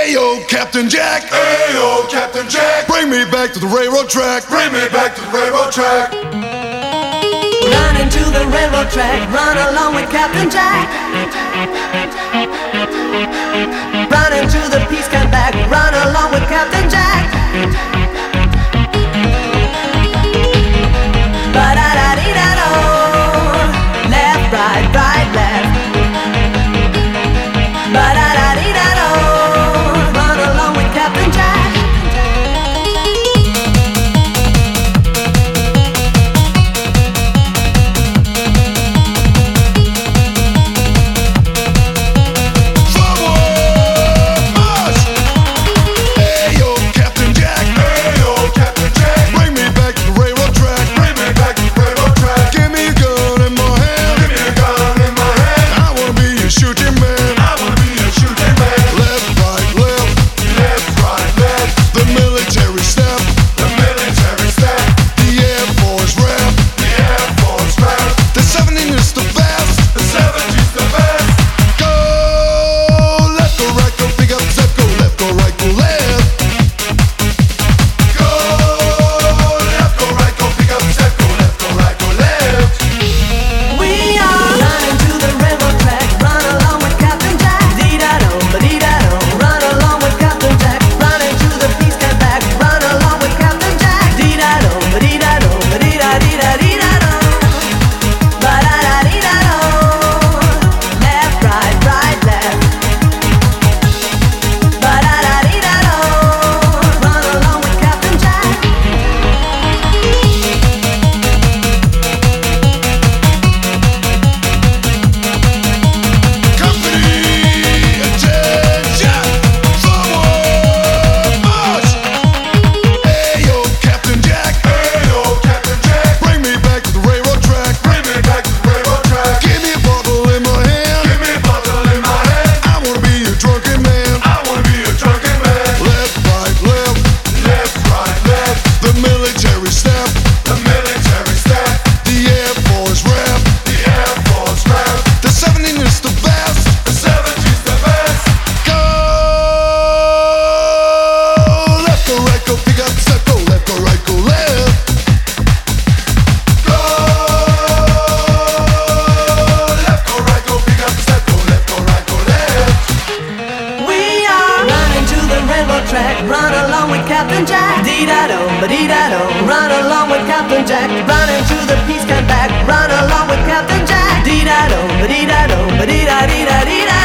Ayo, Captain Jack. Ayo, Captain Jack. Bring me back to the railroad track. Bring me back to the railroad track. Run into the railroad track. Run along with Captain Jack. Run into the peace come back. Run along with Captain Jack. Ba-da-da-dee-da-do. Left, right, right, left. Ba-da-da-dee-da-do. Run along with Captain Jack. Run along with Captain Jack. Dee-da-do, ba-dee-da-do. Run along with Captain Jack. Run into the peace come back. Run along with Captain Jack. Dee-da-do, ba-dee-da-do, ba-dee-da-dee-da-dee-da.